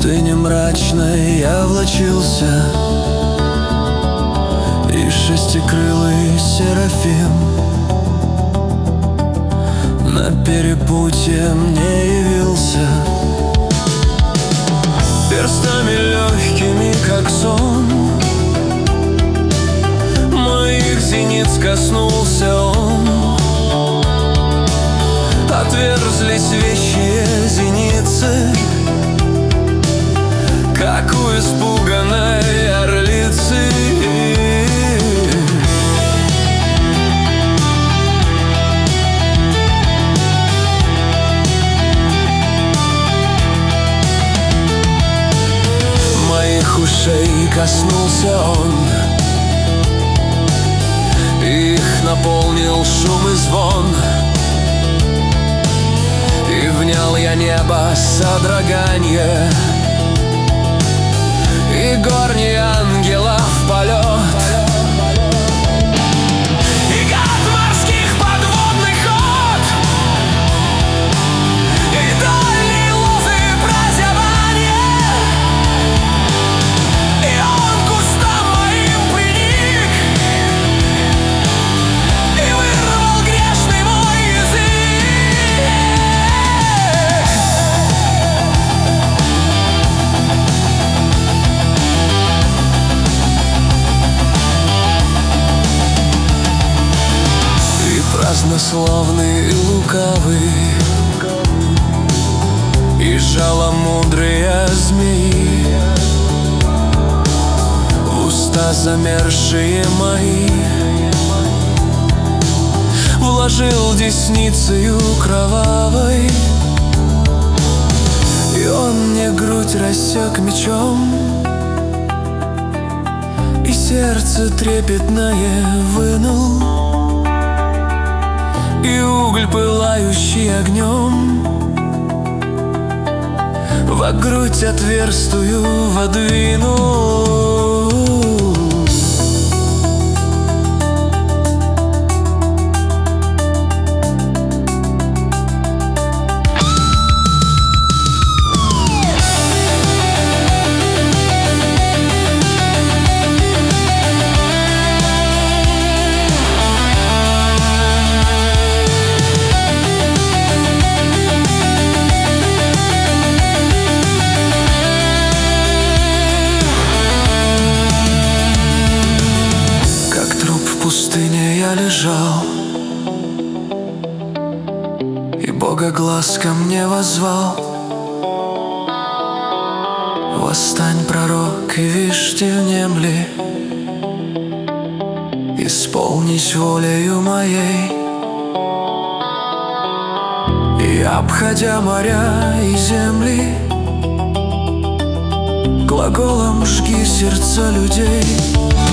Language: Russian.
пустыне мрачной я влачился, и шестикрылый серафим на перепутье мне явился. Перстами легкими, как сон, моих зениц коснулся он. Отверзлись вещие зеницы, как у испуганной орлицы. Моих ушей коснулся он, их наполнил шум и звон. И внял я небо содроганье, и горние ангелов полет. И гад морских подводных ход, и дальние лозы прозябания. И он к устам моим приник, и вырвал грешный мой язык. Празднословный и лукавый, и жаломудрые змеи в уста замерзшие мои вложил десницею кровавой. И он мне грудь рассек мечом, и сердце трепетное вынул, и уголь, пылающий огнем, во грудь отверстую водвинул. В пустыне я лежал, и Бога глаз ко мне воззвал. Восстань, пророк, и вишь, ты внемли, исполнись волею моей. И обходя моря и земли, глаголом жги сердца людей.